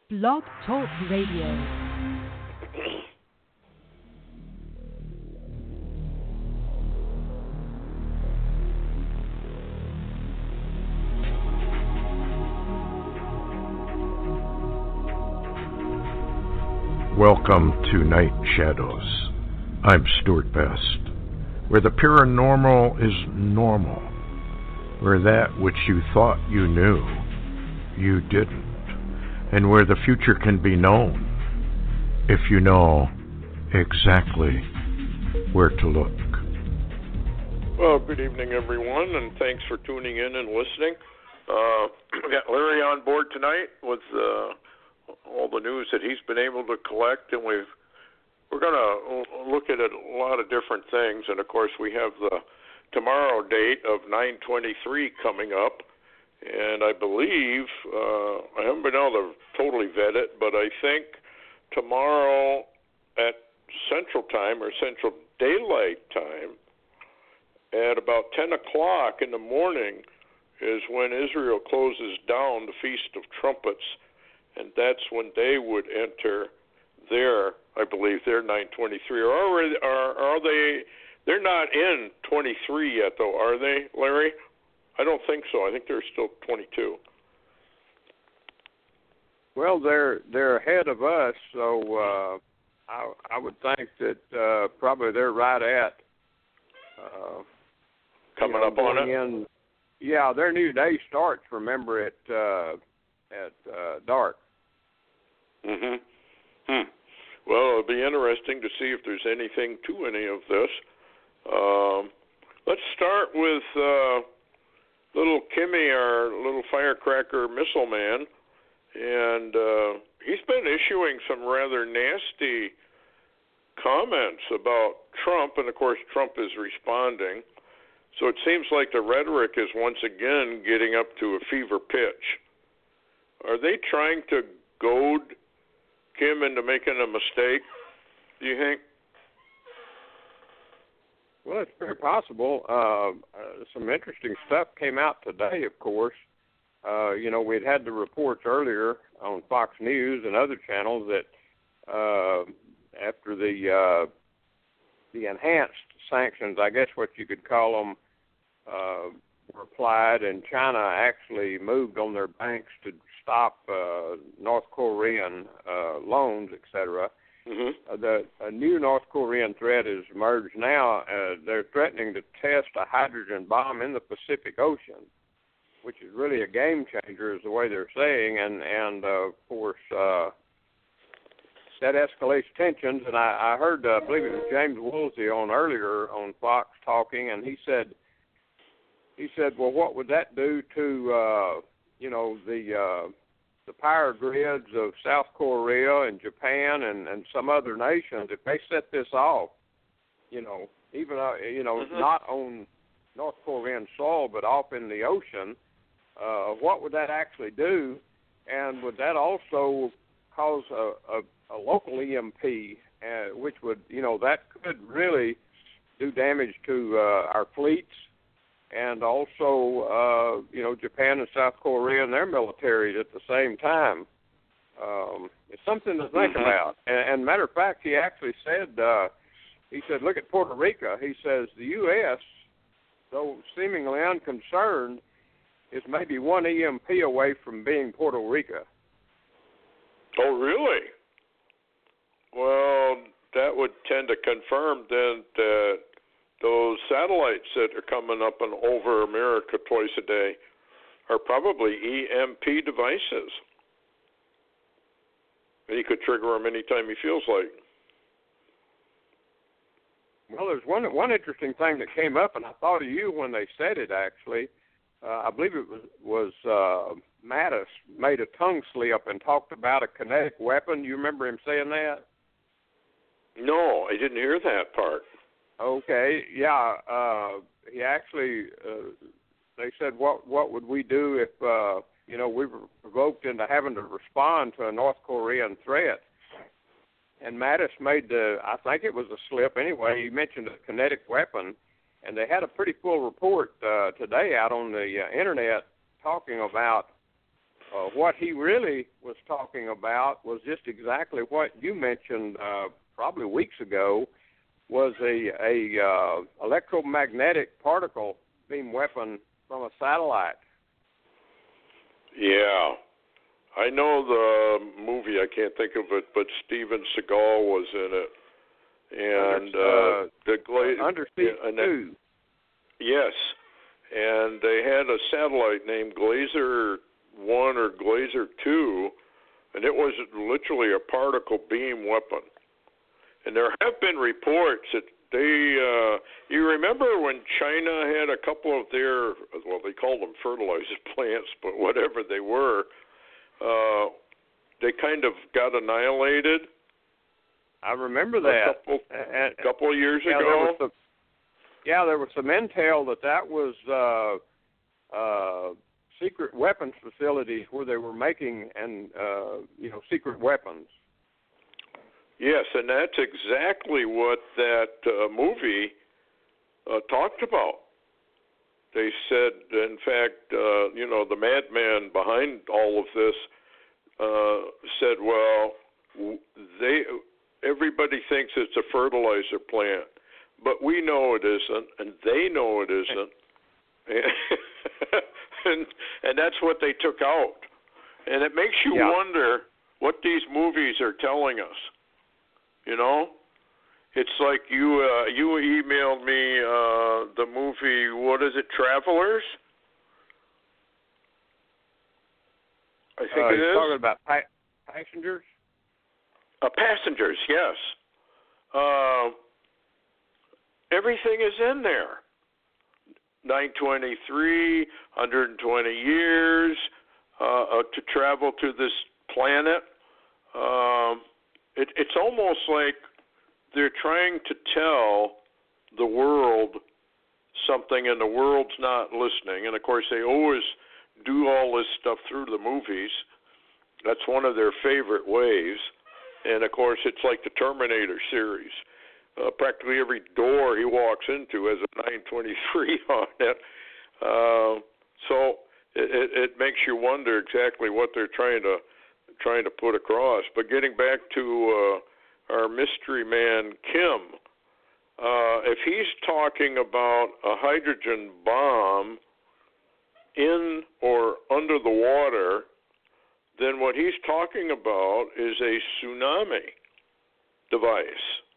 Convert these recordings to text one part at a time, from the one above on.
Blog Talk Radio. Welcome to Night Shadows. I'm Stuart Best, where the paranormal is normal, where that which you thought you knew, you didn't, and where the future can be known if you know exactly where to look. Well, good evening, everyone, and thanks for tuning in and listening. We got Larry on board tonight with all the news that he's been able to collect, and we're going to look at a lot of different things. And of course, we have the tomorrow date of 9/23 coming up, and I believe I haven't been able to totally vet it, but I think tomorrow at Central Time or Central Daylight Time at about 10 o'clock in the morning is when Israel closes down the Feast of Trumpets. And that's when they would enter their, I believe, their 9/23. Or are they? They're not in 23 yet, though, are they, Larry? I don't think so. I think they're still 22. Well, they're ahead of us, so I would think that probably they're right at coming up on it. In, yeah, their new day starts. Remember at dark. Well, it'll be interesting to see if there's anything to any of this. Let's start with little Kimmy, our little firecracker missile man, and he's been issuing some rather nasty comments about Trump, and of course Trump is responding. So it seems like the rhetoric is once again getting up to a fever pitch. Are they trying to goad Kim into making a mistake, do you think? Well, it's very possible. Some interesting stuff came out today, of course. We'd had the reports earlier on Fox News and other channels that after the enhanced sanctions, I guess what you could call them, were applied, and China actually moved on their banks to stop North Korean loans, etc. A new North Korean threat has emerged now. They're threatening to test a hydrogen bomb in the Pacific Ocean, which is really a game changer, is the way they're saying. And of course, that escalates tensions. And I heard, I believe it was James Woolsey on earlier on Fox talking, and he said, well, what would that do to the power grids of South Korea and Japan and some other nations if they set this off, even not on North Korean soil but off in the ocean, what would that actually do? And would that also cause a local EMP, which would, that could really do damage to our fleets? And also, Japan and South Korea and their militaries at the same time. It's something to think about. And matter of fact, he actually said, look at Puerto Rico. He says the U.S., though seemingly unconcerned, is maybe one EMP away from being Puerto Rico. Oh, really? Well, that would tend to confirm then that those satellites that are coming up and over America twice a day are probably EMP devices. And he could trigger them anytime he feels like. Well, there's one interesting thing that came up, and I thought of you when they said it, actually. I believe it was Mattis made a tongue slip and talked about a kinetic weapon. You remember him saying that? No, I didn't hear that part. Okay, yeah. He actually, they said, what would we do if, we were provoked into having to respond to a North Korean threat? And Mattis made I think it was a slip anyway. He mentioned a kinetic weapon, and they had a pretty full report today out on the internet talking about what he really was talking about was just exactly what you mentioned probably weeks ago, was a electromagnetic particle beam weapon from a satellite. Yeah. I know the movie, I can't think of it, but Steven Seagal was in it. And Under Siege 2. Yes. And they had a satellite named Glazer 1 or Glazer 2, and it was literally a particle beam weapon. And there have been reports that you remember when China had a couple of their, well, they called them fertilizer plants, but whatever they were, they kind of got annihilated. I remember that. A couple of years ago. There was some intel that was secret weapons facilities where they were making secret weapons. Yes, and that's exactly what that movie talked about. They said, in fact, the madman behind all of this said, well, everybody thinks it's a fertilizer plant, but we know it isn't, and they know it isn't, and that's what they took out. And it makes you wonder what these movies are telling us. You know, it's like you emailed me the movie. What is it? Travelers. I think it is. You're talking about Passengers. Passengers, yes. Everything is in there. 923, 120 years to travel to this planet. It's almost like they're trying to tell the world something, and the world's not listening. And, of course, they always do all this stuff through the movies. That's one of their favorite ways. And, of course, it's like the Terminator series. Practically every door he walks into has a 923 on it. So it makes you wonder exactly what they're trying to put across. But getting back to our mystery man, Kim, if he's talking about a hydrogen bomb in or under the water, then what he's talking about is a tsunami device.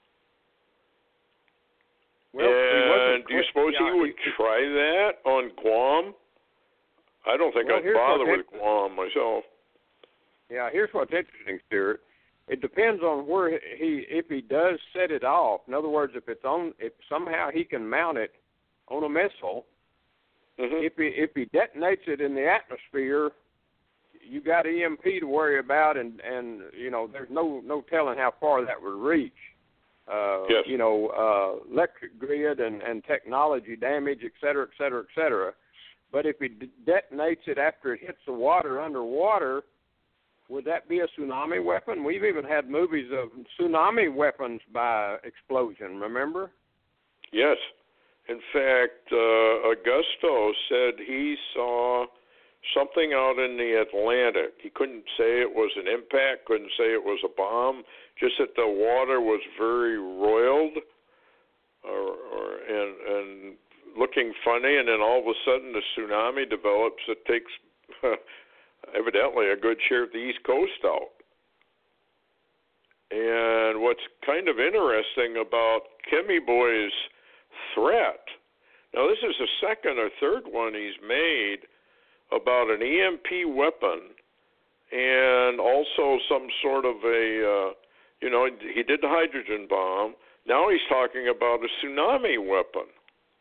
Well, and do you suppose he would try that on Guam? I don't think I'd bother with Guam myself. Yeah, here's what's interesting, Stuart. It depends on where if he does set it off. In other words, if somehow he can mount it on a missile, if he detonates it in the atmosphere, you got EMP to worry about, and there's no telling how far that would reach. Yes. Electric grid and technology damage, et cetera, et cetera, et cetera. But if he detonates it after it hits the water underwater, would that be a tsunami weapon? We've even had movies of tsunami weapons by explosion, remember? Yes. In fact, Augusto said he saw something out in the Atlantic. He couldn't say it was an impact, couldn't say it was a bomb, just that the water was very roiled and looking funny, and then all of a sudden the tsunami develops that takes evidently a good share of the East Coast out. And what's kind of interesting about Kimmy Boy's threat, now this is the second or third one he's made about an EMP weapon and also some sort of a, he did the hydrogen bomb. Now he's talking about a tsunami weapon.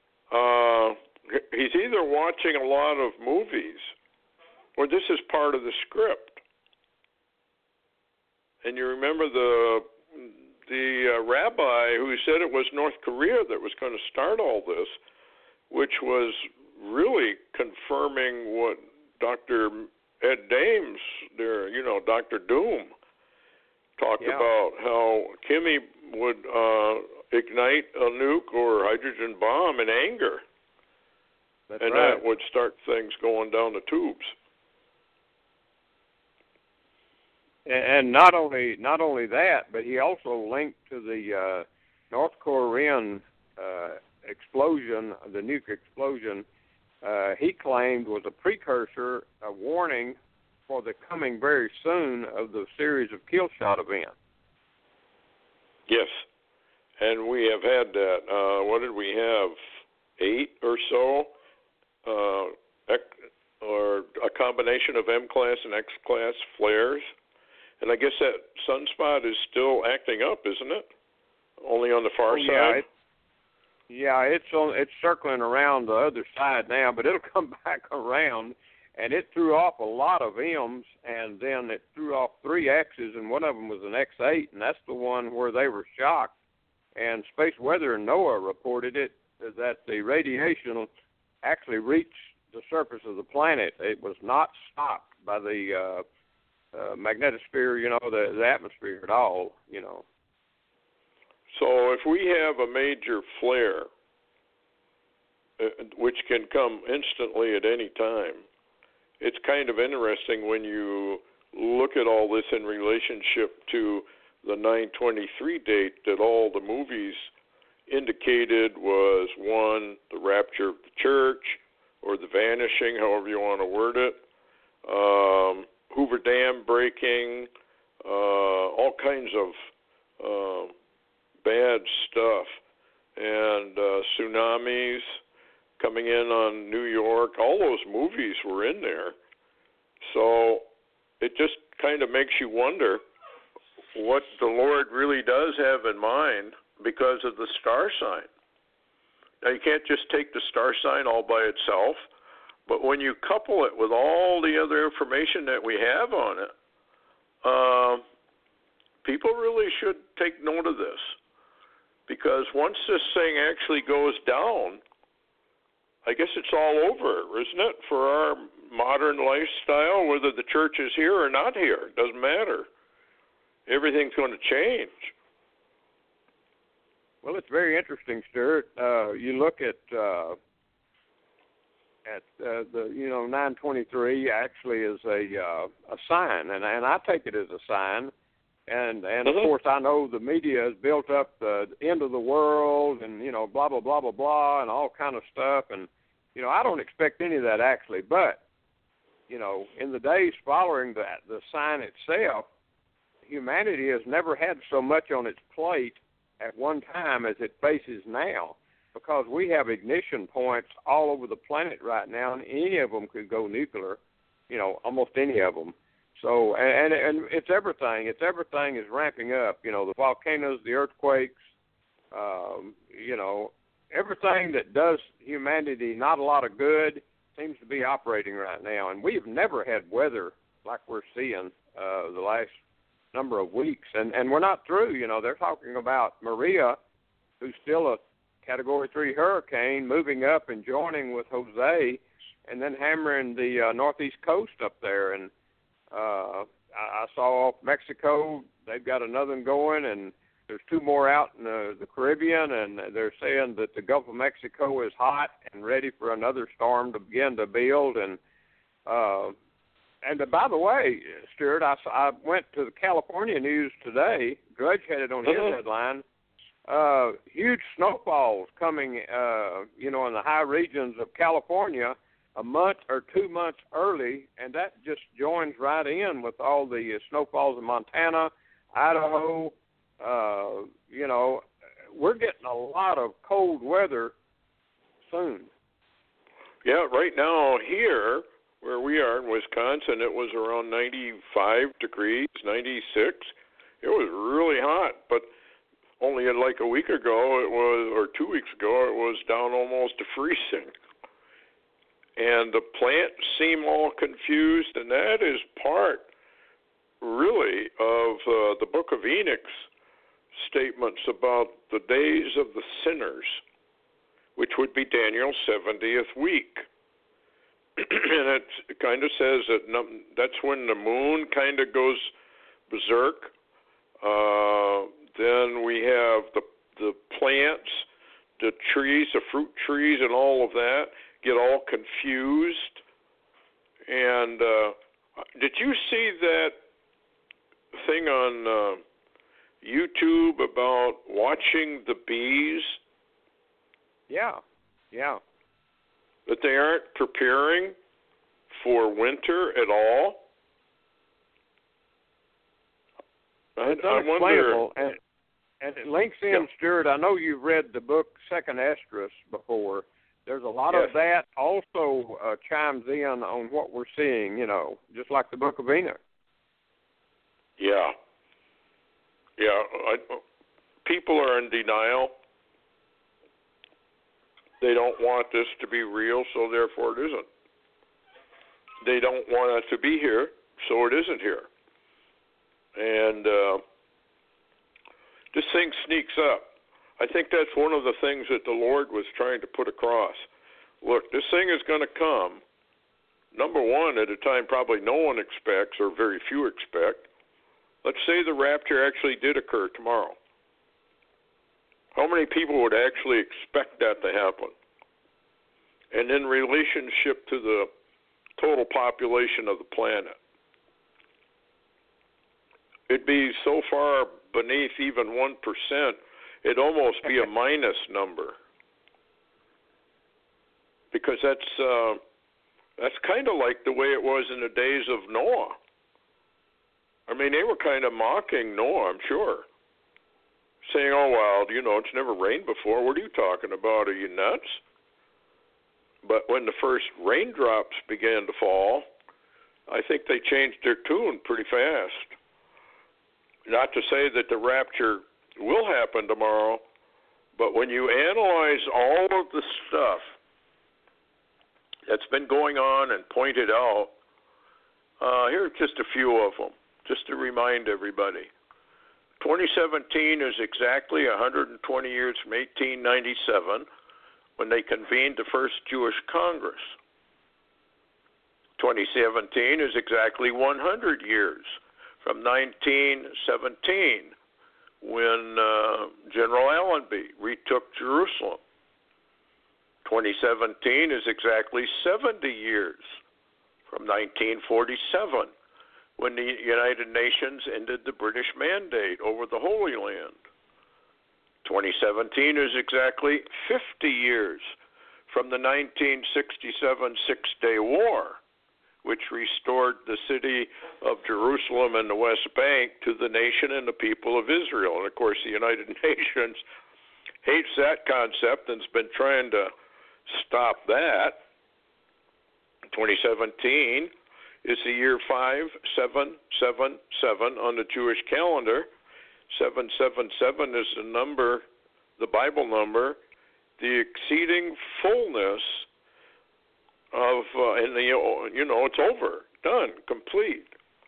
He's either watching a lot of movies or this is part of the script. And you remember the rabbi who said it was North Korea that was going to start all this, which was really confirming what Dr. Ed Dames, Dr. Doom, talked about, how Kimmy would ignite a nuke or hydrogen bomb in anger. That's and right. That would start things going down the tubes. And not only that, but he also linked to the North Korean explosion, the nuke explosion. He claimed was a precursor, a warning for the coming very soon of the series of kill shot events. Yes, and we have had that. What did we have? 8 or so, or a combination of M-class and X-class flares. And I guess that sunspot is still acting up, isn't it? Only on the far side? It's circling around the other side now, but it'll come back around. And it threw off a lot of M's, and then it threw off 3 X's, and one of them was an X8, and that's the one where they were shocked. And Space Weather and NOAA reported it, that the radiation actually reached the surface of the planet. It was not stopped by the magnetosphere, the atmosphere at all, So if we have a major flare, which can come instantly at any time, it's kind of interesting when you look at all this in relationship to the 9/23 date that all the movies indicated was, one, the rapture of the church, or the vanishing, however you want to word it, Hoover Dam breaking, all kinds of bad stuff, and tsunamis coming in on New York. All those movies were in there. So it just kind of makes you wonder what the Lord really does have in mind because of the star sign. Now, you can't just take the star sign all by itself, but when you couple it with all the other information that we have on it, people really should take note of this, because once this thing actually goes down, I guess it's all over, isn't it, for our modern lifestyle, whether the church is here or not here. It doesn't matter. Everything's going to change. Well, it's very interesting, Stuart. You look at the 9/23 actually is a sign, and I take it as a sign. And of course, I know the media has built up the end of the world and blah blah blah blah blah and all kind of stuff, and I don't expect any of that actually. But in the days following the sign itself, humanity has never had so much on its plate at one time as it faces now, because we have ignition points all over the planet right now, and any of them could go nuclear, almost any of them. So, and it's everything. Everything is ramping up, the volcanoes, the earthquakes, everything that does humanity not a lot of good seems to be operating right now. And we've never had weather like we're seeing the last number of weeks, and we're not through. They're talking about Maria, who's still a Category 3 hurricane, moving up and joining with Jose, and then hammering the northeast coast up there. And I saw off Mexico, they've got another one going, and there's 2 more out in the Caribbean, and they're saying that the Gulf of Mexico is hot and ready for another storm to begin to build. And by the way, Stuart, I went to the California news today. Drudge had it on his headline. Huge snowfalls coming, in the high regions of California a month or 2 months early, and that just joins right in with all the snowfalls in Montana, Idaho. We're getting a lot of cold weather soon. Yeah, right now here, where we are in Wisconsin, it was around 95 degrees, 96. It was really hot, but only like a week ago, or 2 weeks ago, it was down almost to freezing. And the plants seem all confused, and that is part, really, of the Book of Enoch's statements about the days of the sinners, which would be Daniel's 70th week. And it kind of says that that's when the moon kind of goes berserk. Then we have the plants, the trees, the fruit trees, and all of that get all confused. And did you see that thing on YouTube about watching the bees? Yeah. That they aren't preparing for winter at all? It's I unexplainable. wonder. And it links in, Stuart. I know you've read the book Second Esdras before. There's a lot of that also chimes in on what we're seeing, just like the Book of Enoch. Yeah. People are in denial. They don't want this to be real, so therefore it isn't. They don't want it to be here, so it isn't here. And this thing sneaks up. I think that's one of the things that the Lord was trying to put across. Look, this thing is going to come, number one, at a time probably no one expects or very few expect. Let's say the rapture actually did occur tomorrow. How many people would actually expect that to happen? And in relationship to the total population of the planet, it'd be so far beneath even 1%, it'd almost be a minus number. Because that's kind of like the way it was in the days of Noah. I mean, they were kind of mocking Noah, I'm sure, saying, oh, well, it's never rained before. What are you talking about? Are you nuts? But when the first raindrops began to fall, I think they changed their tune pretty fast. Not to say that the rapture will happen tomorrow, but when you analyze all of the stuff that's been going on and pointed out, here are just a few of them, just to remind everybody. 2017 is exactly 120 years from 1897, when they convened the first Jewish Congress. 2017 is exactly 100 years from 1917, when General Allenby retook Jerusalem. 2017 is exactly 70 years from 1947, when the United Nations ended the British mandate over the Holy Land. 2017 is exactly 50 years from the 1967 Six-Day War, which restored the city of Jerusalem and the West Bank to the nation and the people of Israel. And, of course, the United Nations hates that concept and's been trying to stop that. 2017 is the year 5777 on the Jewish calendar. 777 is the number, the Bible number, the exceeding fullness of, it's over, done, complete.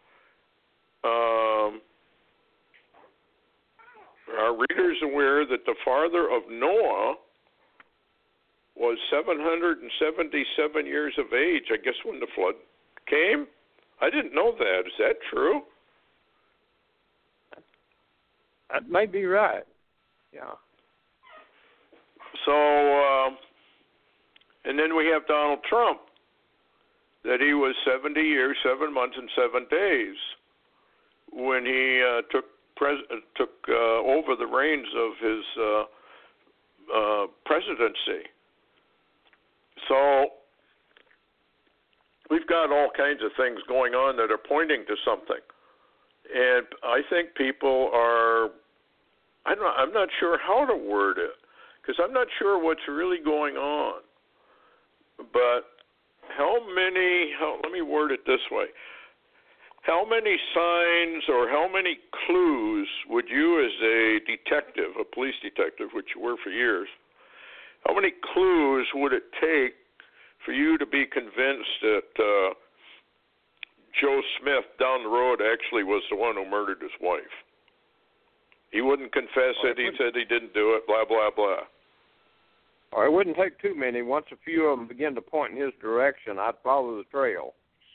Are readers aware that the father of Noah was 777 years of age, I guess, when the flood came? I didn't know that. Is that true? That may be right. Yeah. So, and then we have Donald Trump, that he was 70 years, 7 months, and 7 days when he took over the reins of his presidency. So we've got all kinds of things going on that are pointing to something. And I think people are, I'm not sure how to word it, because I'm not sure what's really going on. But let me word it this way. How many signs or how many clues would you, as a detective, a police detective, which you were for years, how many clues would it take for you to be convinced that Joe Smith down the road actually was the one who murdered his wife? He wouldn't confess it. He said he didn't do it, blah, blah, blah. Or it wouldn't take too many. Once a few of them begin to point in his direction, I'd follow the trail.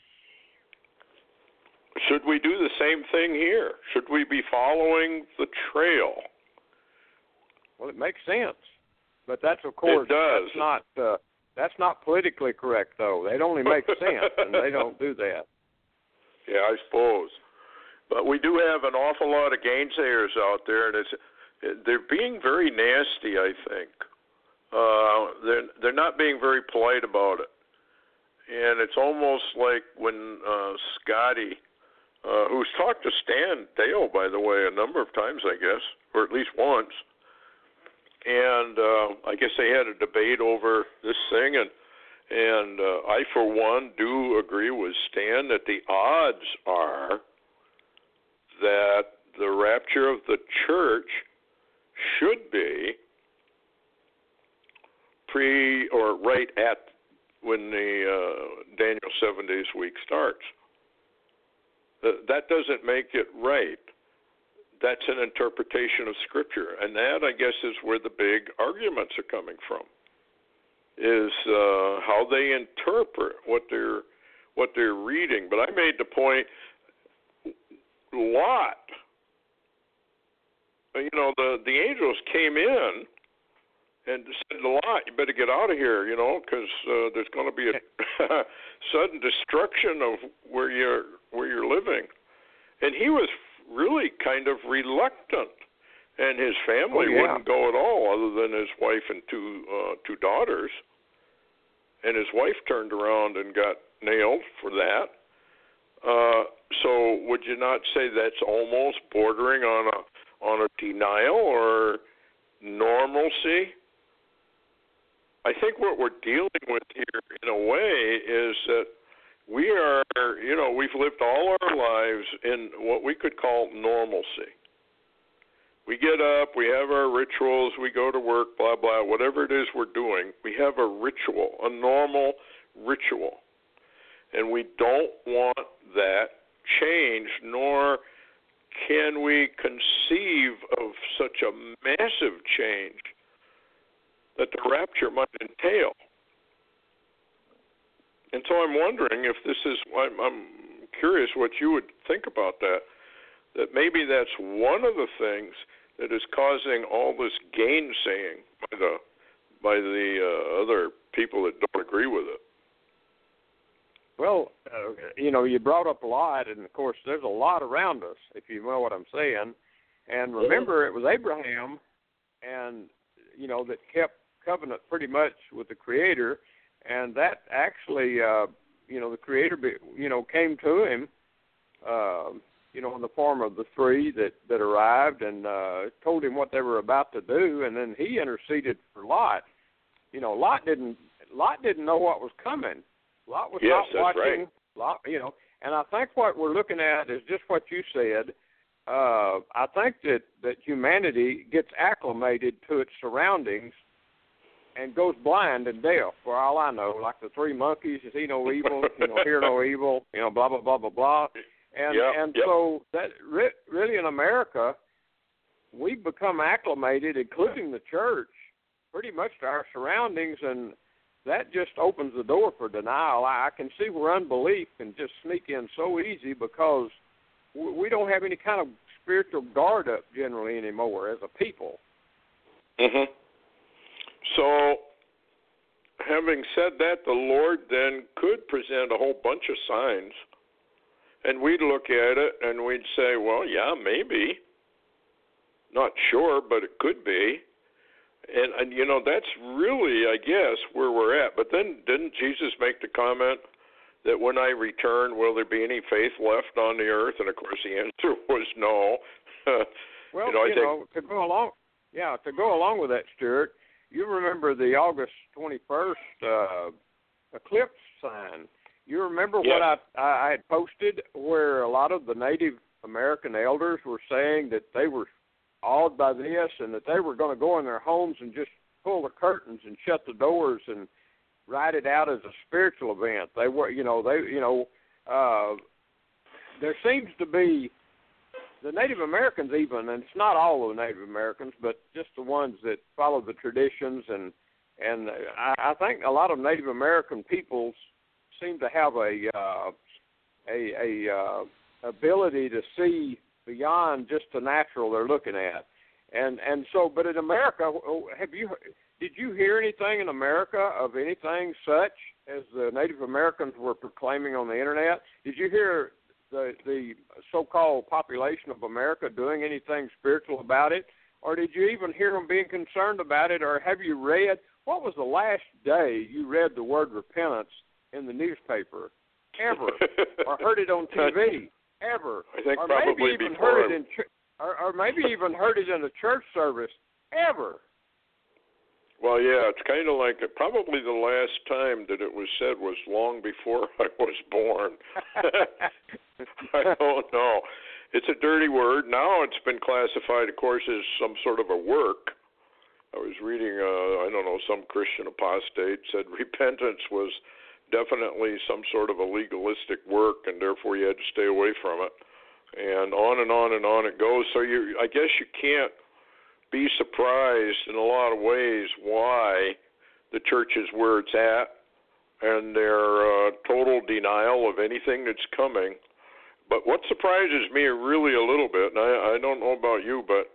Should we do the same thing here? Should we be following the trail? Well, it makes sense. But that's, of course, it does. That's not politically correct, though. It only makes sense, and they don't do that. Yeah, I suppose. But we do have an awful lot of gainsayers out there, and they're being very nasty, I think. They're not being very polite about it. And it's almost like when Scotty, who's talked to Stan Dale, by the way, a number of times, I guess, or at least once, and I guess they had a debate over this thing, and I, for one, do agree with Stan that the odds are that the rapture of the church should be pre or right at when the Daniel 7 days week starts. That doesn't make it right. That's an interpretation of Scripture, and that, I guess, is where the big arguments are coming from. Is how they interpret what they're reading. But I made the point, Lot. You know, the angels came in and said to Lot, "You better get out of here, you know, because there's going to be a sudden destruction of where you're living." And he was really kind of reluctant, and his family wouldn't go at all, other than his wife and two daughters. And his wife turned around and got nailed for that. So would you not say that's almost bordering on a denial or normalcy? I think what we're dealing with here, in a way, is that we are, you know, we've lived all our lives in what we could call normalcy. We get up, we have our rituals, we go to work, blah, blah, whatever it is we're doing, we have a ritual, a normal ritual. And we don't want that changed, nor can we conceive of such a massive change that the rapture might entail. And so I'm wondering if this is, I'm curious what you would think about that maybe that's one of the things that is causing all this gainsaying by the other people that don't agree with it. Well, you know, you brought up a lot, and of course, there's a lot around us, if you know what I'm saying. And remember, it was Abraham, and you know, that kept covenant pretty much with the Creator, and that actually, you know, the Creator, you know, came to him, you know, in the form of the three that arrived, and told him what they were about to do, and then he interceded for Lot. You know, Lot didn't know what was coming. Lot was not watching. Right. Lot, you know, and I think what we're looking at is just what you said. I think that humanity gets acclimated to its surroundings and goes blind and deaf, for all I know, like the three monkeys, you see no evil, you know, hear no evil, you know, blah, blah, blah, blah, blah. And so that really in America, we've become acclimated, including the church, pretty much to our surroundings, and that just opens the door for denial. I can see where unbelief can just sneak in so easy because we don't have any kind of spiritual guard up generally anymore as a people. Mm-hmm. So, having said that, the Lord then could present a whole bunch of signs, and we'd look at it and we'd say, well, yeah, maybe. Not sure, but it could be. And you know, that's really, I guess, where we're at. But then didn't Jesus make the comment that when I return, will there be any faith left on the earth? And, of course, the answer was no. Well, to go along with that, Stuart, you remember the August 21st eclipse sign. You remember what I had posted where a lot of the Native American elders were saying that they were awed by this and that they were going to go in their homes and just pull the curtains and shut the doors and write it out as a spiritual event. They were, there seems to be the Native Americans even, and it's not all of the Native Americans, but just the ones that follow the traditions, and I think a lot of Native American peoples seem to have a ability to see beyond just the natural they're looking at, and so. But in America, did you hear anything in America of anything such as the Native Americans were proclaiming on the internet? Did you hear the so-called population of America doing anything spiritual about it? Or did you even hear them being concerned about it? Or have you read, what was the last day you read the word repentance in the newspaper? Ever. Or heard it on TV? Ever. I think or probably maybe even before. heard it in or maybe even heard it in a church service? Ever. Well, yeah, it's kind of like probably the last time that it was said was long before I was born. I don't know. It's a dirty word. Now it's been classified, of course, as some sort of a work. I was reading, some Christian apostate said repentance was definitely some sort of a legalistic work, and therefore you had to stay away from it. And on and on and on it goes. So I guess you can't be surprised in a lot of ways why the church is where it's at and their total denial of anything that's coming. But what surprises me really a little bit, and I don't know about you, but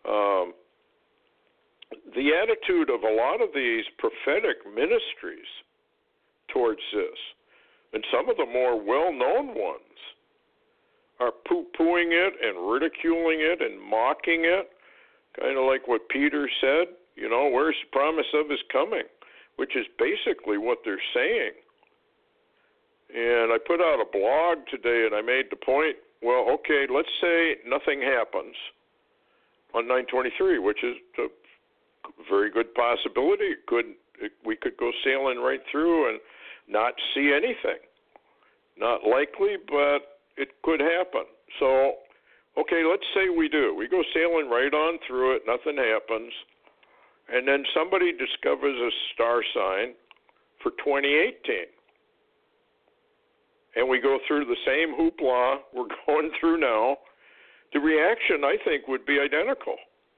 the attitude of a lot of these prophetic ministries towards this, and some of the more well-known ones, are poo-pooing it and ridiculing it and mocking it, kind of like what Peter said, where's the promise of his coming, which is basically what they're saying. And I put out a blog today, and I made the point, well, okay, let's say nothing happens on 9/23, which is a very good possibility. We could go sailing right through and not see anything. Not likely, but it could happen. So, okay, let's say we do. We go sailing right on through it, nothing happens, and then somebody discovers a star sign for 2018. And we go through the same hoopla we're going through now. The reaction, I think, would be identical.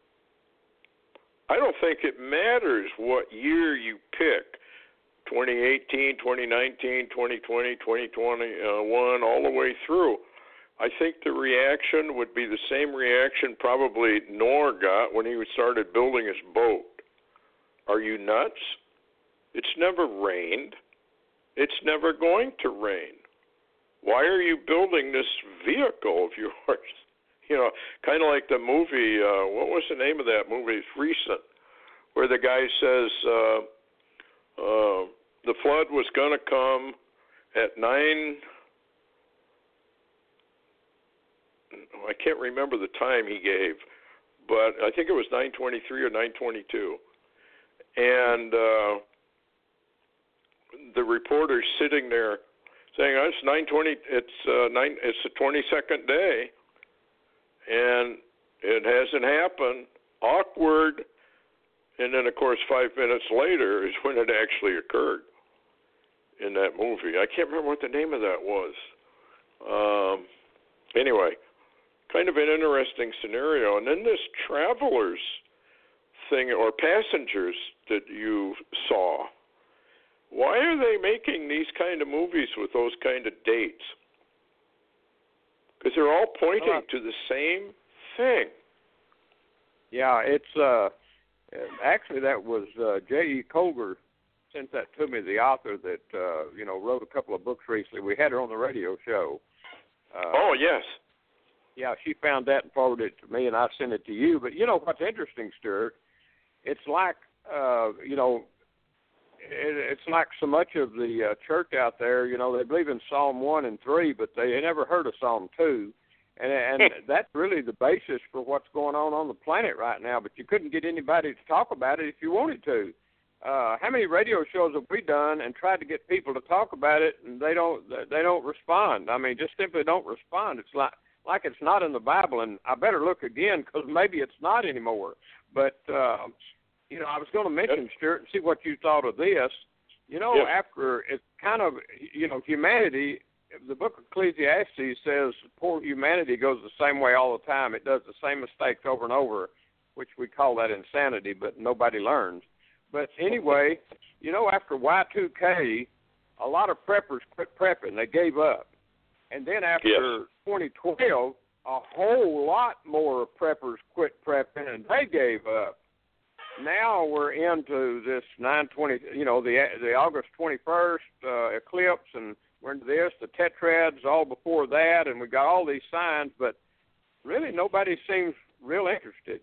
I don't think it matters what year you pick, 2018, 2019, 2020, 2021, all the way through. I think the reaction would be the same reaction probably Noah got when he started building his boat. Are you nuts? It's never rained. It's never going to rain. Why are you building this vehicle of yours? Kind of like the movie, what was the name of that movie? It's recent, where the guy says the flood was going to come at 9, I can't remember the time he gave, but I think it was 9:23 or 9:22. And the reporter's sitting there saying, it's 9:20, it's the 22nd day, and it hasn't happened. Awkward. And then, of course, 5 minutes later is when it actually occurred in that movie. I can't remember what the name of that was. Anyway, kind of an interesting scenario. And then this travelers thing, or passengers that you saw, why are they making these kind of movies with those kind of dates? Because they're all pointing to the same thing. Yeah, it's actually that was J.E. Colger sent that to me, the author that wrote a couple of books recently. We had her on the radio show. Oh, yes. Yeah, she found that and forwarded it to me, and I sent it to you. But what's interesting, Stuart? It's like it's like so much of the church out there. They believe in Psalm 1 and 3, but they never heard of Psalm 2. And that's really the basis for what's going on the planet right now. But you couldn't get anybody to talk about it if you wanted to. How many radio shows have we done and tried to get people to talk about it, and they don't respond? I mean, just simply don't respond. It's like it's not in the Bible, and I better look again because maybe it's not anymore. But I was going to mention, Stuart, and see what you thought of this. After it's kind of humanity. The book of Ecclesiastes says poor humanity goes the same way all the time. It does the same mistakes over and over, which we call that insanity, but nobody learns. But anyway, after Y2K, a lot of preppers quit prepping. They gave up. And then after 2012, a whole lot more preppers quit prepping, and they gave up. Now we're into this 9/20, the August 21st eclipse, and we're into this, the tetrads all before that, and we got all these signs, but really nobody seems real interested.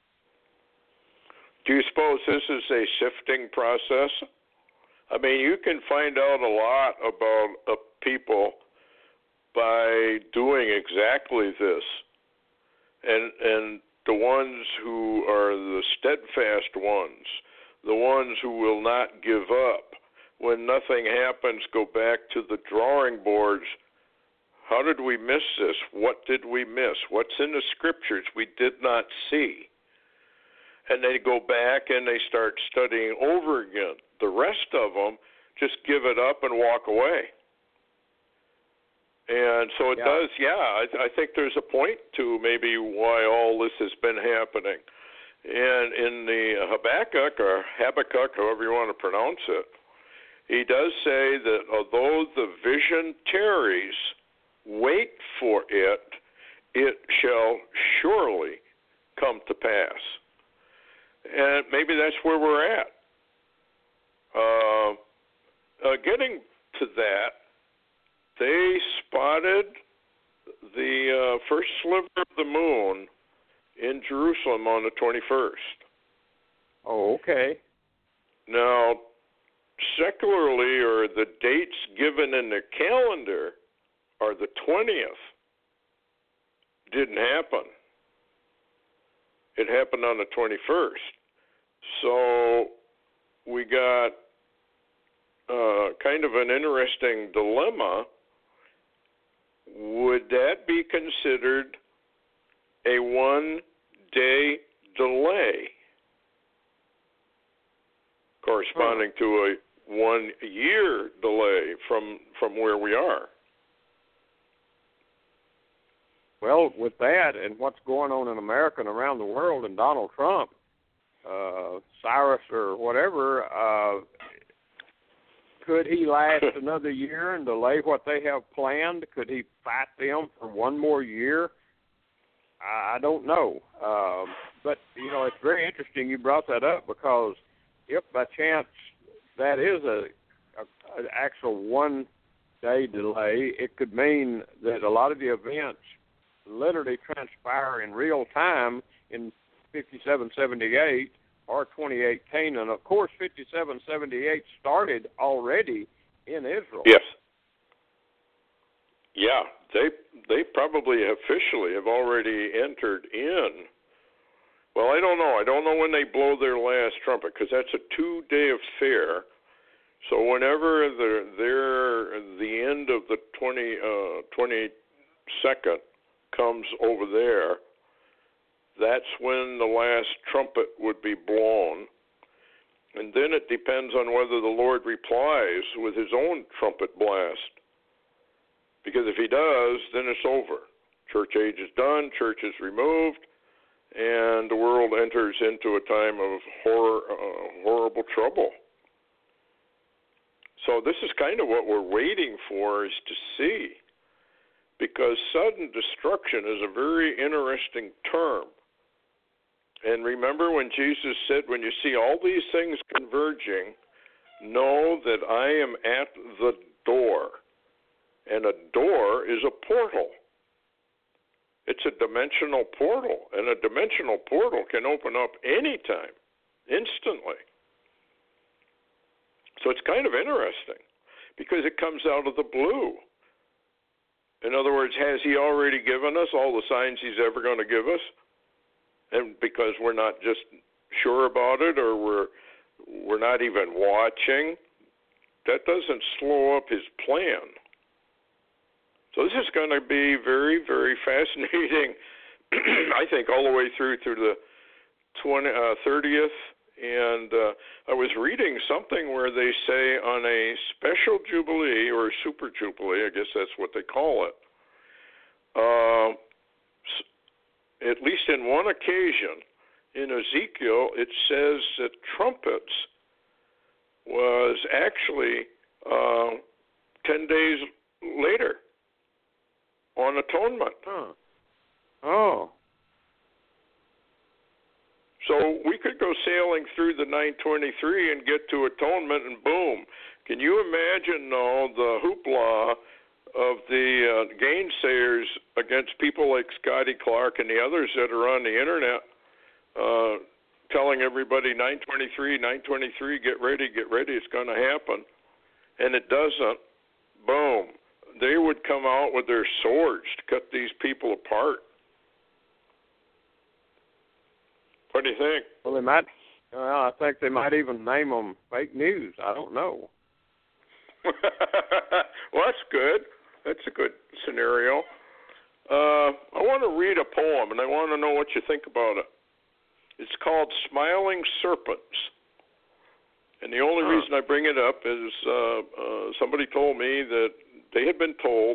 Do you suppose this is a sifting process? I mean, you can find out a lot about people by doing exactly this. And the ones who are the steadfast ones, the ones who will not give up, when nothing happens, go back to the drawing boards. How did we miss this? What did we miss? What's in the scriptures we did not see? And they go back and they start studying over again. The rest of them just give it up and walk away. And so it does, I think there's a point to maybe why all this has been happening. And in the Habakkuk, however you want to pronounce it, he does say that although the vision tarries, wait for it, it shall surely come to pass. And maybe that's where we're at. Getting to that, they spotted the first sliver of the moon in Jerusalem on the 21st. Oh, okay. Now, secularly, or the dates given in the calendar, are the 20th. Didn't happen. It happened on the 21st. So we got kind of an interesting dilemma. Would that be considered a one-day delay corresponding to a 1-year delay from where we are? Well, with that and what's going on in America and around the world and Donald Trump, Cyrus or whatever, could he last another year and delay what they have planned? Could he fight them for one more year? I don't know. But, it's very interesting you brought that up, because if by chance that is an actual one-day delay, it could mean that a lot of the events literally transpire in real time in 5778 or 2018. And, of course, 5778 started already in Israel. Yes. Yeah, they probably officially have already entered in. Well, I don't know. I don't know when they blow their last trumpet, because that's a 2-day affair. So whenever the end of the 22nd comes over there, that's when the last trumpet would be blown. And then it depends on whether the Lord replies with his own trumpet blast. Because if he does, then it's over. Church age is done, church is removed, and the world enters into a time of horrible trouble. So this is kind of what we're waiting for, is to see. Because sudden destruction is a very interesting term. And remember when Jesus said, when you see all these things converging, know that I am at the door. And a door is a portal. It's a dimensional portal. And a dimensional portal can open up anytime, instantly. So it's kind of interesting, because it comes out of the blue. In other words, has he already given us all the signs he's ever going to give us? And because we're not just sure about it, or we're not even watching, that doesn't slow up his plan. So this is going to be very, very fascinating, I think, all the way through to the 30th. And I was reading something where they say on a special jubilee, or super jubilee, I guess that's what they call it, at least in one occasion in Ezekiel, it says that trumpets was actually 10 days later on atonement. Huh. Oh. So we could go sailing through the 923 and get to atonement, and boom, Can you imagine, though, the hoopla of the gainsayers against people like Scotty Clark and the others that are on the internet telling everybody 923, get ready, it's going to happen, and it doesn't. Boom. They would come out with their swords to cut these people apart. What do you think? Well, they might. I think they might even name them fake news. I don't know. Well, that's good. That's a good scenario. I want to read a poem, and I want to know what you think about it. It's called Smiling Serpents. And the only reason I bring it up is somebody told me that they had been told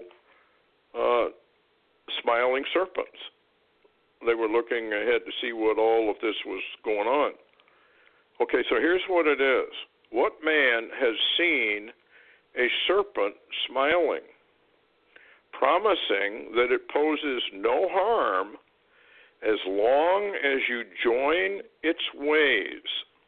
smiling serpents. They were looking ahead to see what all of this was going on. Okay, so here's what it is. What man has seen a serpent smiling, promising that it poses no harm as long as you join its ways?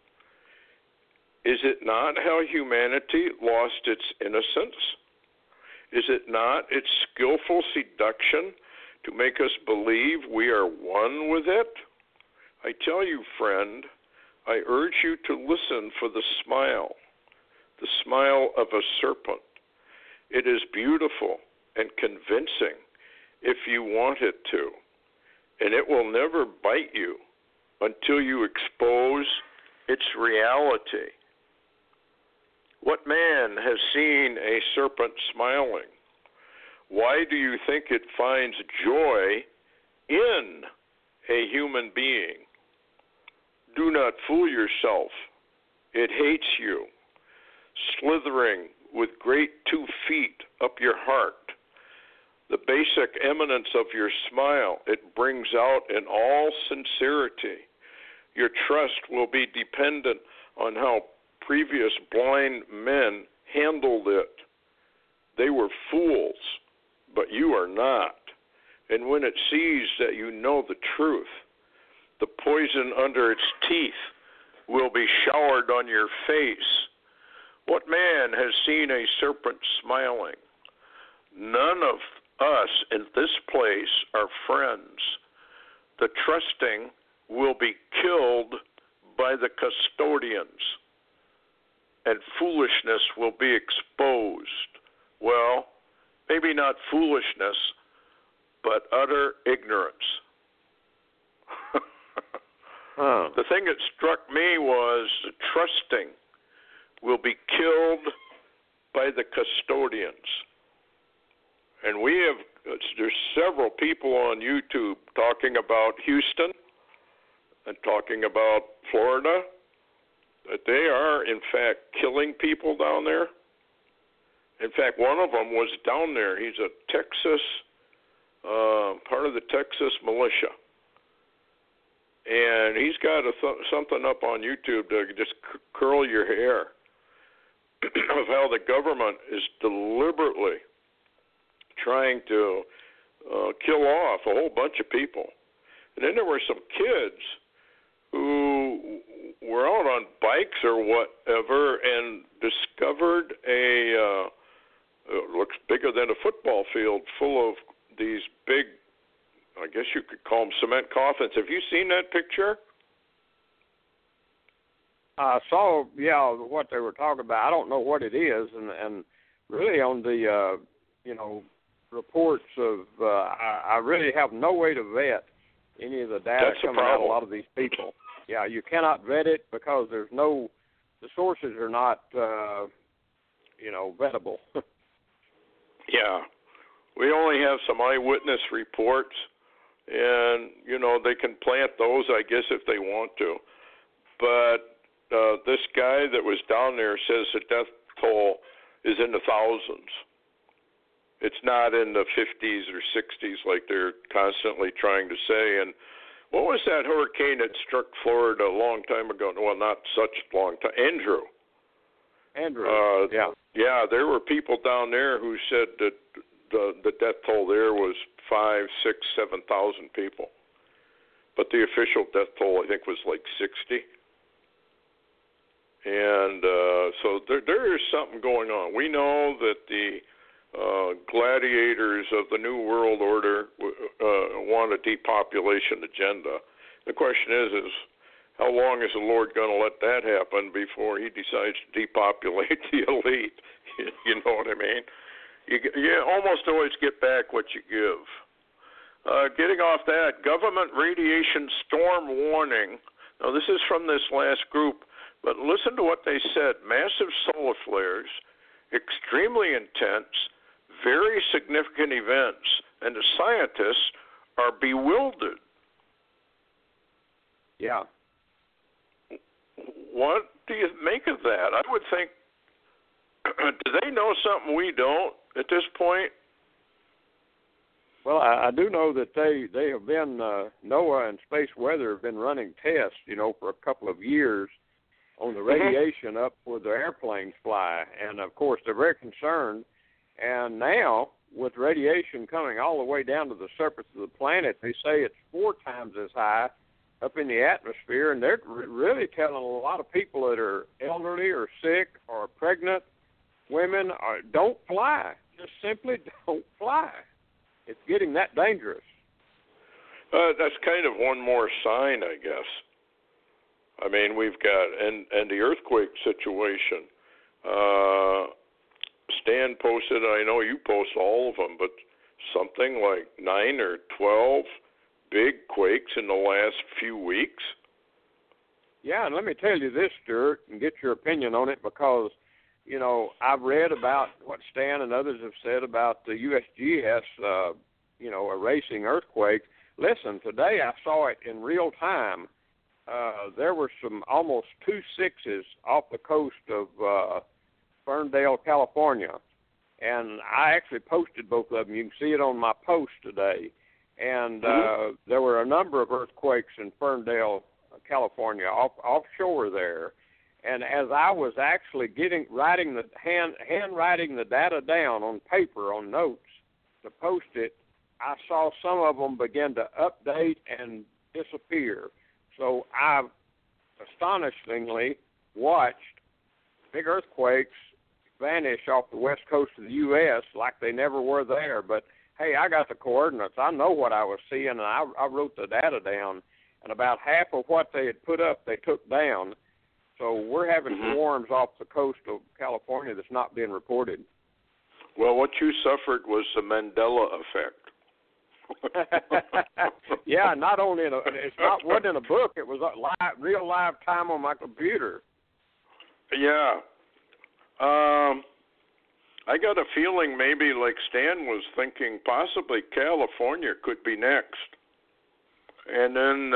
Is it not how humanity lost its innocence? Is it not its skillful seduction to make us believe we are one with it? I tell you, friend, I urge you to listen for the smile of a serpent. It is beautiful and convincing if you want it to, and it will never bite you until you expose its reality. What man has seen a serpent smiling? Why do you think it finds joy in a human being? Do not fool yourself. It hates you, slithering with great 2 feet up your heart. The basic eminence of your smile it brings out in all sincerity. Your trust will be dependent on how previous blind men handled it. They were fools, but you are not. And when it sees that you know the truth, the poison under its teeth will be showered on your face. What man has seen a serpent smiling? None of us in this place are friends. The trusting will be killed by the custodians, and foolishness will be exposed. Well, maybe not foolishness, but utter ignorance. The thing that struck me was the trusting will be killed by the custodians. And there's several people on YouTube talking about Houston and talking about Florida, that they are, in fact, killing people down there. In fact, one of them was down there. He's a Texas, part of the Texas militia. And he's got something up on YouTube to just curl your hair of how the government is deliberately trying to kill off a whole bunch of people. And then there were some kids who were out on bikes or whatever and discovered it looks bigger than a football field full of these big, I guess you could call them cement coffins. Have you seen that picture? I saw, what they were talking about. I don't know what it is, and really on the, reports of, I really have no way to vet any of the data coming out of a lot of these people. Yeah, you cannot vet it because the sources are not, vettable. Yeah. We only have some eyewitness reports, and, they can plant those, I guess, if they want to. But this guy that was down there says the death toll is in the thousands. It's not in the 50s or 60s like they're constantly trying to say. And what was that hurricane that struck Florida a long time ago? Well, not such a long time. Andrew. Yeah. Yeah, there were people down there who said that the death toll there was 5, 6, 7,000 people. But the official death toll, I think, was like 60. And so there is something going on. We know that the gladiators of the New World Order want a depopulation agenda. The question is how long is the Lord going to let that happen before he decides to depopulate the elite? You know what I mean? You almost always get back what you give. Getting off that, government radiation storm warning. Now, this is from this last group, but listen to what they said. Massive solar flares, extremely intense, very significant events, and the scientists are bewildered. Yeah. What do you make of that? I would think, do they know something we don't at this point? Well, I do know that they have been, NOAA and Space Weather have been running tests, for a couple of years on the radiation up where the airplanes fly. And, of course, they're very concerned. And now, with radiation coming all the way down to the surface of the planet, they say it's 4 times as high up in the atmosphere. And they're really telling a lot of people that are elderly or sick or pregnant women, don't fly. Just simply don't fly. It's getting that dangerous. That's kind of one more sign, I guess. I mean, we've got, and the earthquake situation. Stan posted, I know you post all of them, but something like 9 or 12 big quakes in the last few weeks. Yeah, and let me tell you this, Stuart, and get your opinion on it, because I've read about what Stan and others have said about the USGS, erasing earthquakes. Listen, today I saw it in real time. There were some almost 2 6s off the coast of Ferndale, California. And I actually posted both of them. You can see it on my post today. And there were a number of earthquakes in Ferndale, California, offshore there. And as I was actually handwriting the data down on paper, on notes, to post it, I saw some of them begin to update and disappear. So I've astonishingly watched big earthquakes vanish off the west coast of the U.S. like they never were there. But, hey, I got the coordinates. I know what I was seeing, and I wrote the data down. And about half of what they had put up, they took down. So we're having storms off the coast of California that's not being reported. Well, what you suffered was the Mandela effect. Yeah, not only wasn't in a book. It was real live time on my computer. Yeah. I got a feeling maybe like Stan was thinking possibly California could be next. And then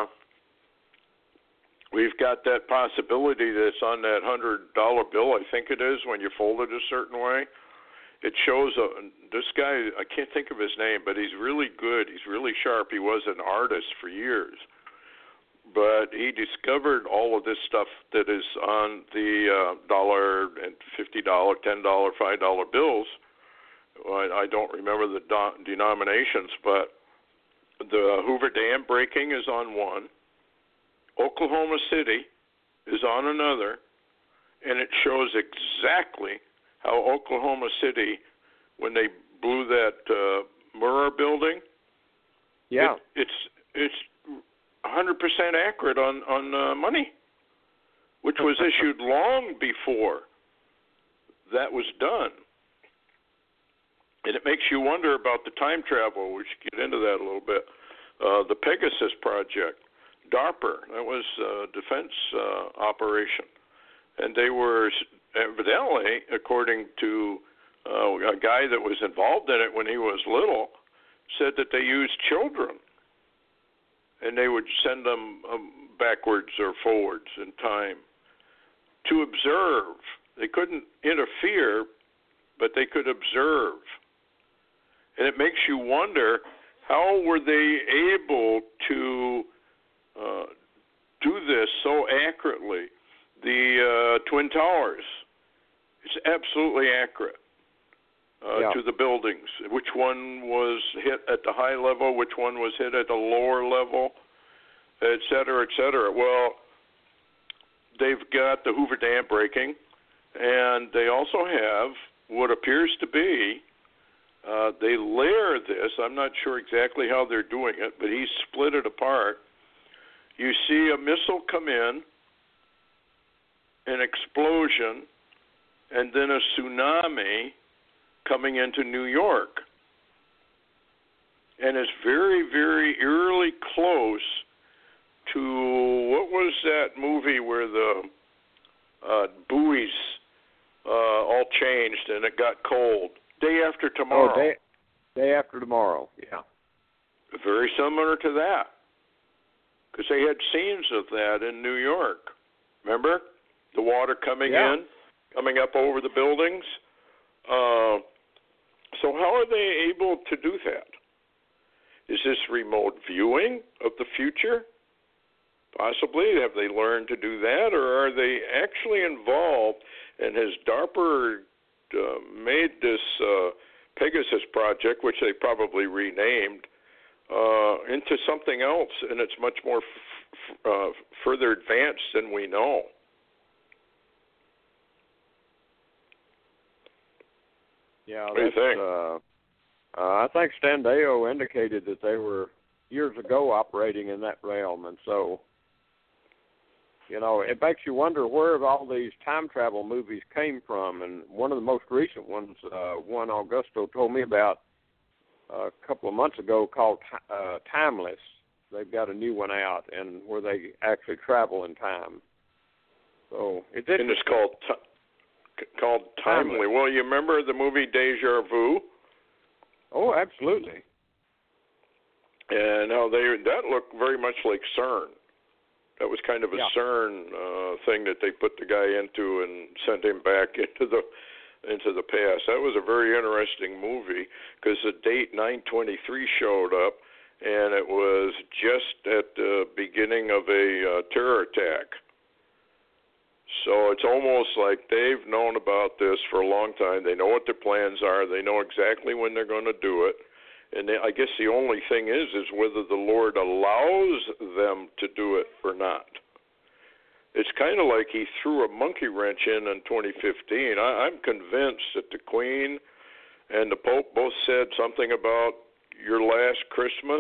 we've got that possibility that's on that $100 bill, I think it is, when you fold it a certain way. It shows this guy, I can't think of his name, but he's really good. He's really sharp. He was an artist for years. But he discovered all of this stuff that is on the $1 and $50, $10, $5 bills. I don't remember the denominations, but the Hoover Dam breaking is on one. Oklahoma City is on another. And it shows exactly how Oklahoma City, when they blew that Murrah building, yeah, it's 100% accurate on money, which was issued long before that was done. And it makes you wonder about the time travel. We should get into that a little bit. The Pegasus project, DARPA, that was a defense operation. And they were evidently, according to a guy that was involved in it when he was little, said that they used children. And they would send them backwards or forwards in time to observe. They couldn't interfere, but they could observe. And it makes you wonder, how were they able to do this so accurately? The Twin Towers, it's absolutely accurate to the buildings. Which one was hit at the high level, which one was hit at the lower level, et cetera, et cetera. Well, they've got the Hoover Dam breaking, and they also have what appears to be, they layer this. I'm not sure exactly how they're doing it, but he's split it apart. You see a missile come in, an explosion, and then a tsunami coming into New York. And it's very, very eerily close to, what was that movie where the buoys all changed and it got cold? Day After Tomorrow. Oh, Day After Tomorrow, yeah. Very similar to that. Because they had scenes of that in New York. Remember? The water coming in, coming up over the buildings. So how are they able to do that? Is this remote viewing of the future? Possibly. Have they learned to do that? Or are they actually involved? And has DARPA made this Pegasus project, which they probably renamed, into something else, and it's much more further advanced than we know? Yeah, what do you think? I think Standeo indicated that they were years ago operating in that realm, and so, you know, it makes you wonder where all these time travel movies came from. And one of the most recent ones, one Augusto told me about a couple of months ago, called Timeless. They've got a new one out, and where they actually travel in time. So it's called Timely. Well, you remember the movie Deja Vu? Oh, absolutely. And how that looked very much like CERN. That was kind of a CERN thing that they put the guy into and sent him back into the past. That was a very interesting movie because the date 9/23 showed up, and it was just at the beginning of a terror attack. So it's almost like they've known about this for a long time. They know what their plans are. They know exactly when they're going to do it. And I guess the only thing is whether the Lord allows them to do it or not. It's kind of like he threw a monkey wrench in 2015. I'm convinced that the Queen and the Pope both said something about your last Christmas,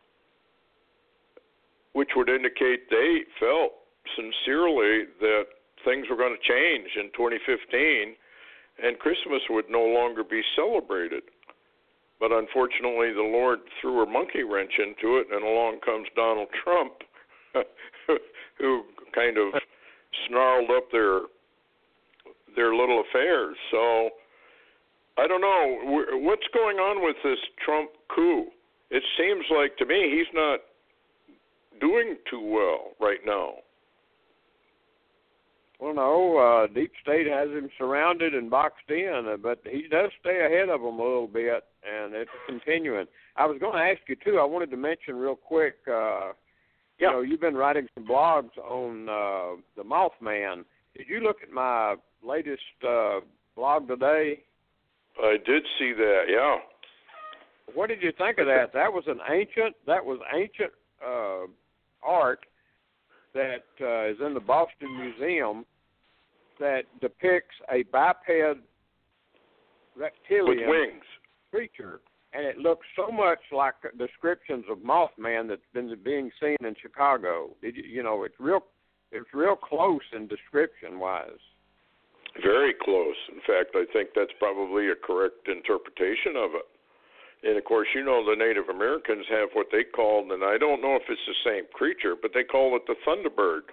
which would indicate they felt sincerely that things were going to change in 2015 and Christmas would no longer be celebrated. But unfortunately, the Lord threw a monkey wrench into it, and along comes Donald Trump, who kind of snarled up their little affairs. So I don't know. What's going on with this Trump coup? It seems like to me he's not doing too well right now. Well, no, Deep State has him surrounded and boxed in, but he does stay ahead of them a little bit, and it's continuing. I was going to ask you, too, I wanted to mention real quick, you know, you've been writing some blogs on the Mothman. Did you look at my latest blog today? I did see that, yeah. What did you think of that? That was ancient art that is in the Boston Museum that depicts a biped reptilian with wings creature, and it looks so much like descriptions of Mothman that's been being seen in Chicago. You know, it's real close in description wise. Very close. In fact, I think that's probably a correct interpretation of it. And, of course, you know the Native Americans have what they call, and I don't know if it's the same creature, but they call it the Thunderbird.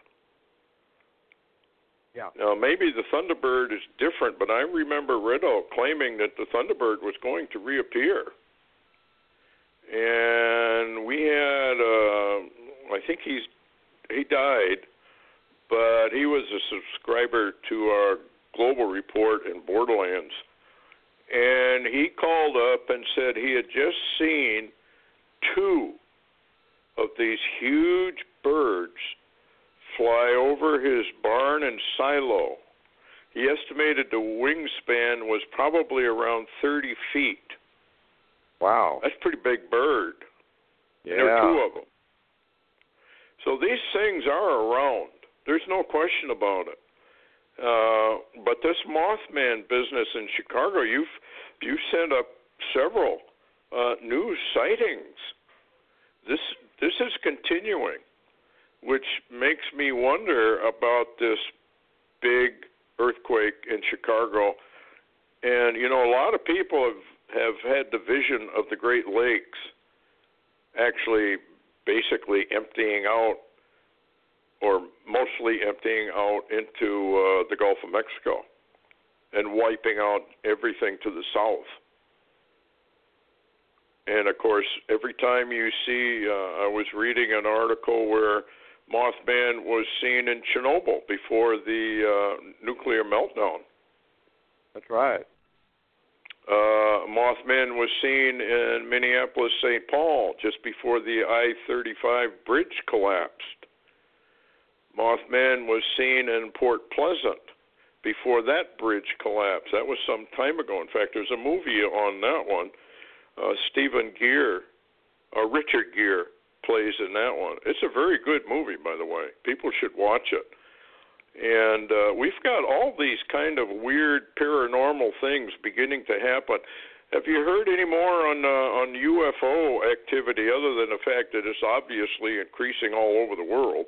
Yeah. Now, maybe the Thunderbird is different, but I remember Riddle claiming that the Thunderbird was going to reappear. And we had, I think he died, but he was a subscriber to our Global Report in Borderlands. And he called up and said he had just seen 2 of these huge birds fly over his barn and silo. He estimated the wingspan was probably around 30 feet. Wow. That's a pretty big bird. Yeah. There were 2 of them. So these things are around. There's no question about it. But this Mothman business in Chicago, you've sent up several news sightings. This is continuing, which makes me wonder about this big earthquake in Chicago. And a lot of people have had the vision of the Great Lakes actually basically emptying out, or mostly emptying out into the Gulf of Mexico and wiping out everything to the south. And, of course, every time you see, I was reading an article where Mothman was seen in Chernobyl before the nuclear meltdown. That's right. Mothman was seen in Minneapolis, St. Paul, just before the I-35 bridge collapsed. Mothman was seen in Port Pleasant before that bridge collapsed. That was some time ago. In fact, there's a movie on that one. Stephen Gere, Richard Gere plays in that one. It's a very good movie, by the way. People should watch it. And we've got all these kind of weird paranormal things beginning to happen. Have you heard any more on UFO activity other than the fact that it's obviously increasing all over the world?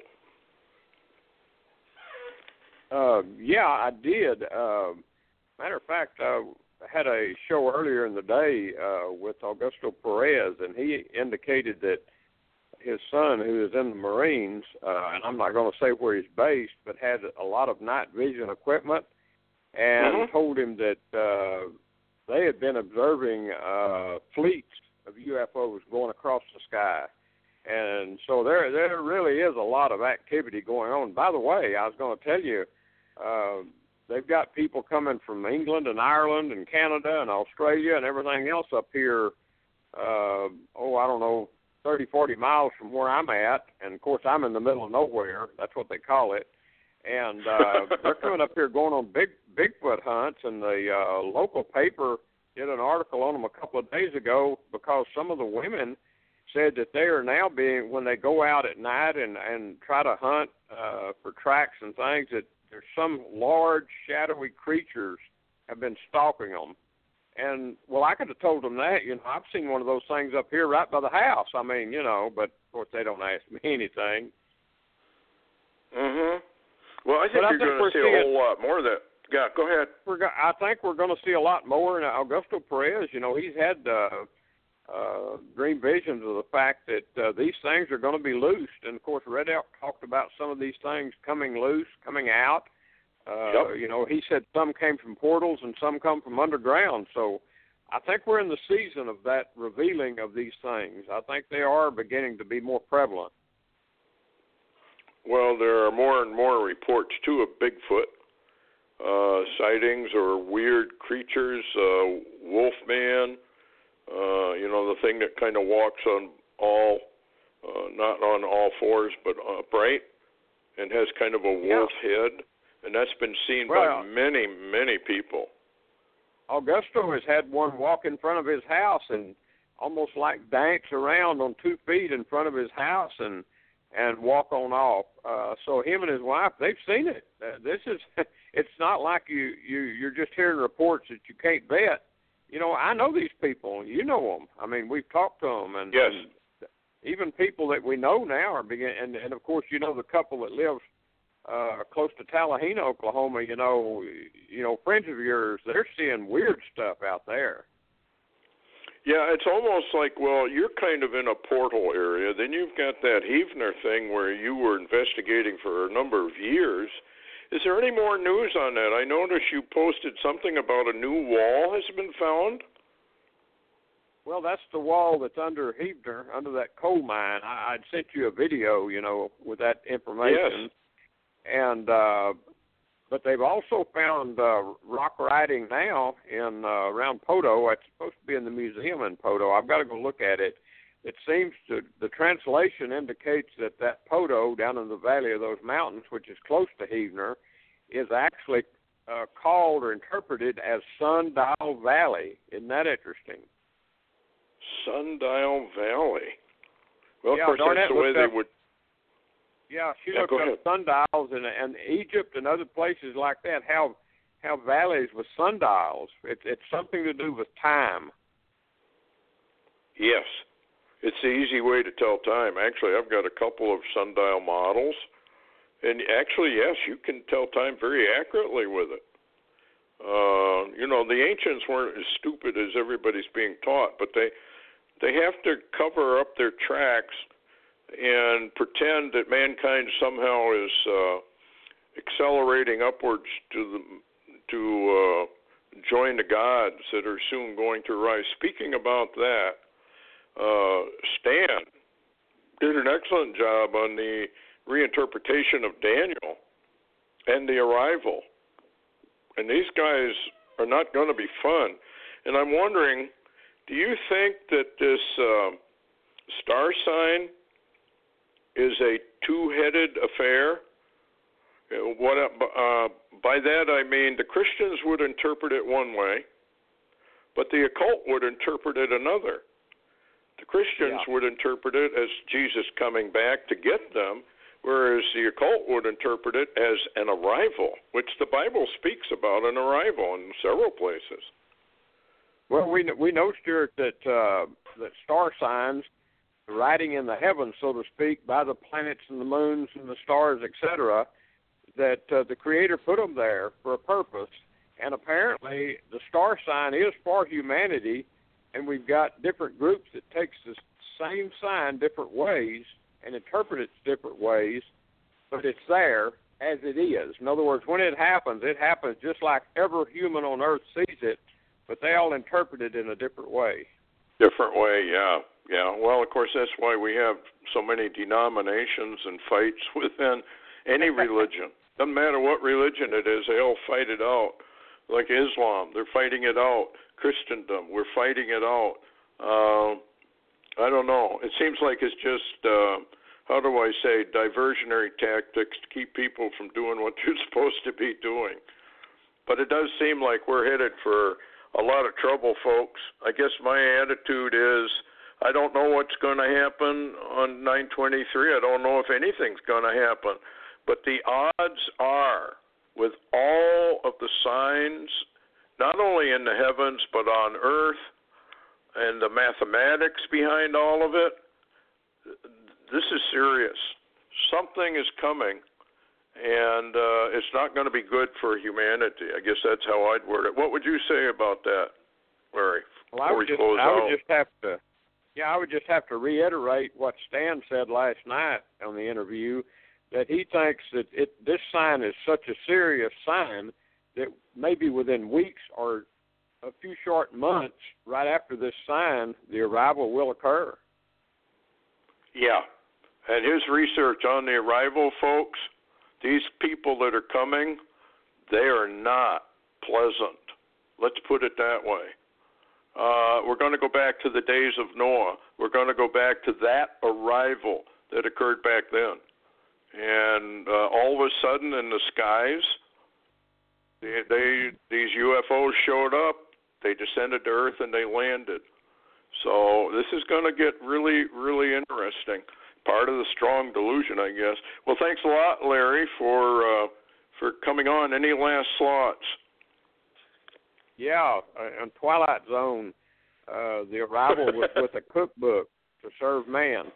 Yeah, I did. Matter of fact, I had a show earlier in the day with Augusto Perez, and he indicated that his son, who is in the Marines, and I'm not going to say where he's based, but had a lot of night vision equipment, and told him that they had been observing fleets of UFOs going across the sky. And so there really is a lot of activity going on. By the way, I was going to tell you, they've got people coming from England and Ireland and Canada and Australia and everything else up here, I don't know, 30, 40 miles from where I'm at. And, of course, I'm in the middle of nowhere. That's what they call it. And they're coming up here going on Bigfoot hunts, and the local paper did an article on them a couple of days ago because some of the women said that they are now being, when they go out at night and try to hunt for tracks and things, that there's some large shadowy creatures have been stalking them. And, well, I could have told them that. I've seen one of those things up here right by the house. I mean, but, of course, they don't ask me anything. Well, I think you're going to see a whole lot more of that. Yeah, go ahead. I think we're going to see a lot more. And Augusto Perez, he's had dream visions of the fact that these things are going to be loosed. And, of course, Red Elk talked about some of these things coming loose, coming out. He said some came from portals and some come from underground. So I think we're in the season of that revealing of these things. I think they are beginning to be more prevalent. Well, there are more and more reports, too, of Bigfoot sightings or weird creatures, Wolfman, the thing that kind of walks on all, not on all fours, but upright, and has kind of a wolf head. And that's been seen by many, many people. Augusto has had one walk in front of his house and almost like dance around on 2 feet in front of his house and walk on off. So him and his wife, they've seen it. It's not like you're just hearing reports that you can't vet. I know these people. You know them. I mean, we've talked to them. And, yes. And even people that we know now are beginning. And, of course, the couple that lives close to Tallahassee, Oklahoma, friends of yours, they're seeing weird stuff out there. Yeah, it's almost like, well, you're kind of in a portal area. Then you've got that Heavener thing where you were investigating for a number of years. Is there any more news on that? I noticed you posted something about a new wall has been found. Well, that's the wall that's under Heavener, under that coal mine. I'd sent you a video, with that information. Yes. And but they've also found rock writing now in around Poteau. It's supposed to be in the museum in Poteau. I've got to go look at it. It seems the translation indicates that Poteau down in the valley of those mountains, which is close to Heavener, is actually called or interpreted as Sundial Valley. Isn't that interesting? Sundial Valley. Well, yeah, of course, that's the way they would. Yeah, she looked up sundials, and Egypt and other places like that have valleys with sundials. It's something to do with time. Yes, it's the easy way to tell time. Actually, I've got a couple of sundial models, and actually, yes, you can tell time very accurately with it. The ancients weren't as stupid as everybody's being taught, but they have to cover up their tracks and pretend that mankind somehow is accelerating upwards to join the gods that are soon going to rise. Speaking about that, Stan did an excellent job on the reinterpretation of Daniel and the arrival. And these guys are not going to be fun. And I'm wondering, do you think that this star sign is a two-headed affair? By that I mean the Christians would interpret it one way, but the occult would interpret it another. The Christians would interpret it as Jesus coming back to get them, whereas the occult would interpret it as an arrival, which the Bible speaks about an arrival in several places. Well, we know, Stuart, that star signs, riding in the heavens, so to speak, by the planets and the moons and the stars, etc., that the Creator put them there for a purpose. And apparently the star sign is for humanity, and we've got different groups that takes the same sign different ways and interpret it different ways, but it's there as it is. In other words, when it happens just like every human on earth sees it, but they all interpret it in a different way. Different way, yeah. Well, of course, that's why we have so many denominations and fights within any religion. Doesn't matter what religion it is, they all fight it out. Like Islam, they're fighting it out. Christendom, we're fighting it out. I don't know. It seems like it's just, how do I say, diversionary tactics to keep people from doing what they're supposed to be doing. But it does seem like we're headed for a lot of trouble, folks. I guess my attitude is I don't know what's going to happen on 9/23. I don't know if anything's going to happen. But the odds are, with all of the signs, not only in the heavens but on earth, and the mathematics behind all of it, this is serious. Something is coming, and it's not going to be good for humanity. I guess that's how I'd word it. What would you say about that, Larry? Well, I would just have to reiterate what Stan said last night on the interview, that he thinks that this sign is such a serious sign that maybe within weeks or a few short months right after this sign, the arrival will occur. Yeah. And his research on the arrival, folks, these people that are coming, they are not pleasant. Let's put it that way. We're going to go back to the days of Noah. We're going to go back to that arrival that occurred back then. And all of a sudden in the skies, these UFOs showed up. They descended to Earth and they landed. So this is going to get really, really interesting. Part of the strong delusion, I guess. Well, thanks a lot, Larry, for coming on. Any last thoughts? Yeah, on Twilight Zone, the arrival was with a cookbook to serve man.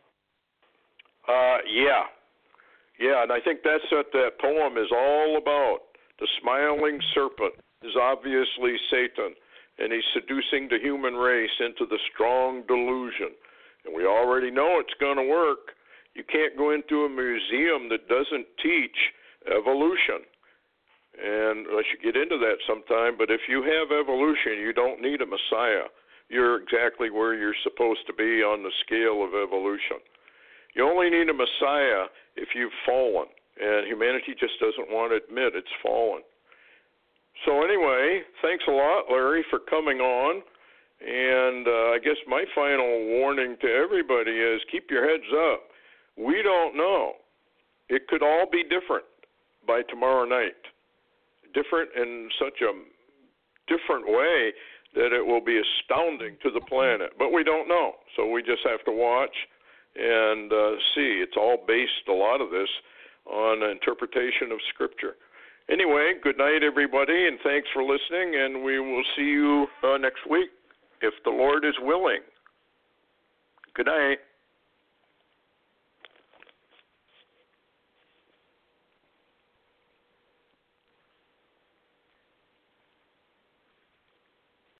Yeah, and I think that's what that poem is all about. The smiling serpent is obviously Satan, and he's seducing the human race into the strong delusion. And we already know it's going to work. You can't go into a museum that doesn't teach evolution. And I should get into that sometime, but if you have evolution, you don't need a messiah. You're exactly where you're supposed to be on the scale of evolution. You only need a messiah if you've fallen, and humanity just doesn't want to admit it's fallen. So anyway, thanks a lot, Larry, for coming on. And I guess my final warning to everybody is keep your heads up. We don't know. It could all be different by tomorrow night. Different in such a different way that it will be astounding to the planet. But we don't know. So we just have to watch and see. It's all based, a lot of this, on interpretation of Scripture. Anyway, good night, everybody, and thanks for listening, and we will see you next week, if the Lord is willing. Good night.